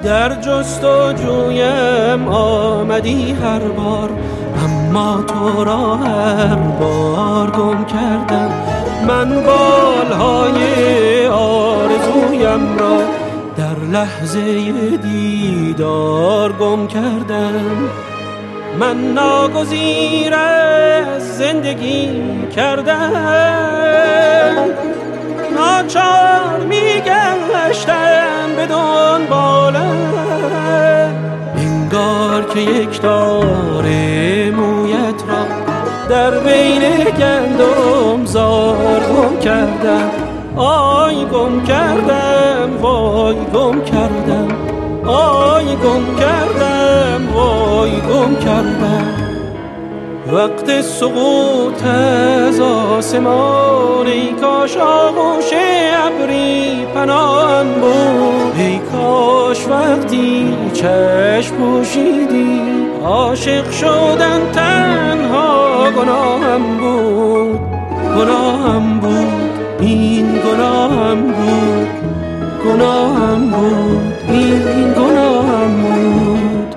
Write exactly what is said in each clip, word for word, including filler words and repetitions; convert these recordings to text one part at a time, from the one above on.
در جستجویم آمدی هر بار، اما تو را هر بار گم کردم. من بالهای آرزویم را در لحظه دیدار گم کردم. من ناگزیر از زندگی کردم، ناچار میگشتم به دنبالم. انگار که یک تاره مویت را در بین گندم زار گم کردم. آی گم کردم، وای گم کردم، آی گم کردم، وای گم کردم. وقت سقوط از آسمان، ای کاش آغوش ابری پناهم بود. ای کاش وقتی چشم پوشیدی، عاشق شدن تنها گناهم بود. گناهم بود، این گناهم بود، گناهم بود، این گناهم بود.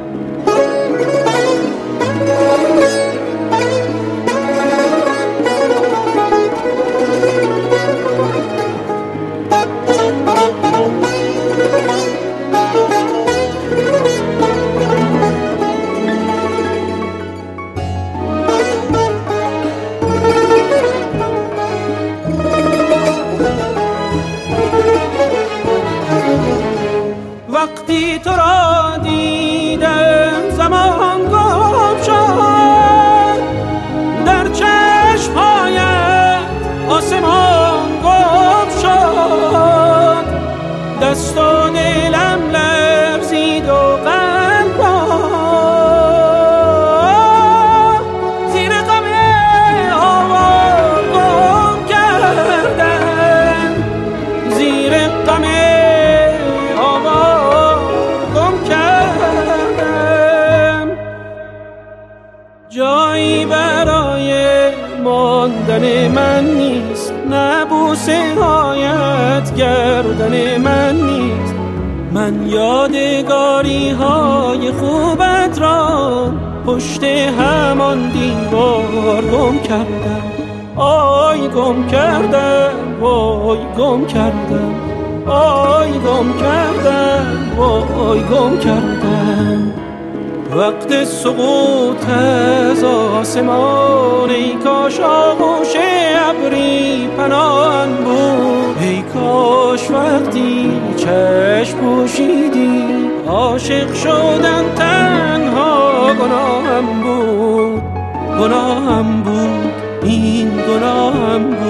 وقتی تو را دیدم زمان گم شد، در چشم‌هایت آسمان گم شد. دست و دلم لرزید و قلب را زیر غم هوا گم کردم. زیر غم جایی برای ماندن من نیست، نه بوسه هایت گردن من نیست. من یادگاری های خوبت را پشت همان دیوار گم کردم. آی گم کردم، وای گم کردم، آی گم کردم، وای گم کردم. وقت سقوط از آسمان، ای کاش آغوش ابری پناهم بود. ای کاش وقتی چشم پوشیدی، عاشق شدن تنها گناهم بود. گناهم بود، این گناهم بود.